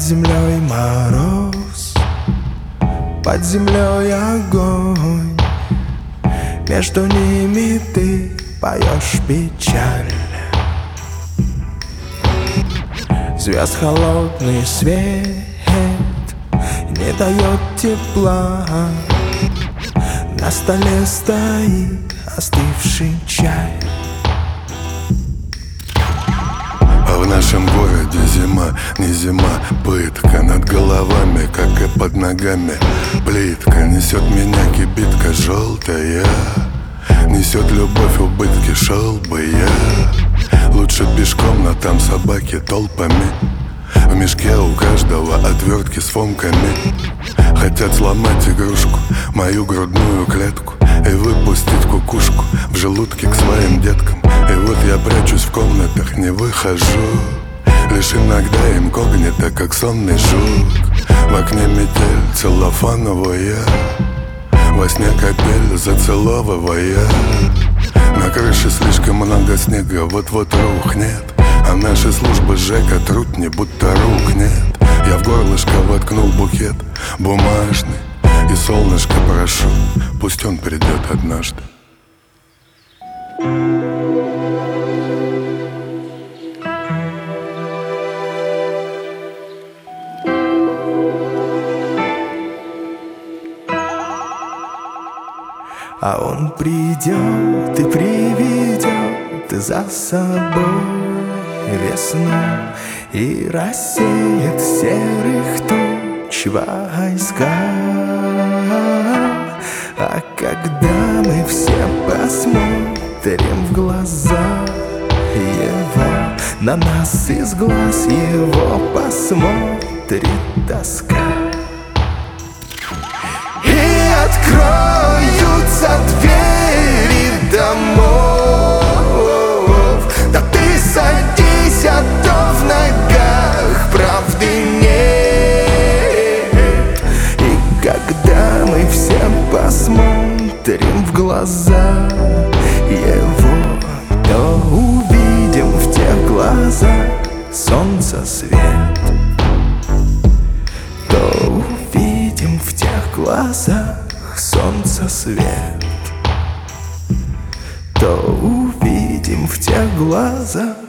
землей мороз, под землей огонь, между ними ты поешь печаль. Звезд холодный свет не дает тепла, на столе стоит остывший чай. А в нашем городе зима, не зима, пытка над головами, как и под ногами. Плитка несет меня кибитка желтая, несет любовь убытки, шел бы я лучше пешком, но там собаки толпами. В мешке у каждого отвертки с фомками. Хотят сломать игрушку, мою грудную клетку, и выпустить кукушку в желудке к своим деткам. И вот я прячусь в комнатах, не выхожу, лишь иногда инкогнито, как сонный жук. В окне метель целлофановая, во сне капель зацеловывая. На крыше слишком много снега, вот-вот рухнет, а наши службы ЖЭКа трутни, будто рук нет. Я в горлышко воткнул букет бумажный, и солнышко прошу, пусть он придет однажды. А он придет и приведет за собой весну и рассеет серых туч войска. А когда мы все посмотрим в глаза его, на нас из глаз его посмотрит тоска. И откроются двери домов, да ты садись, а то в ногах правды нет. И когда мы все посмотрим в глаза его, то увидим в тех глазах солнца свет, то увидим в тех глазах солнца свет, то увидим в тех глазах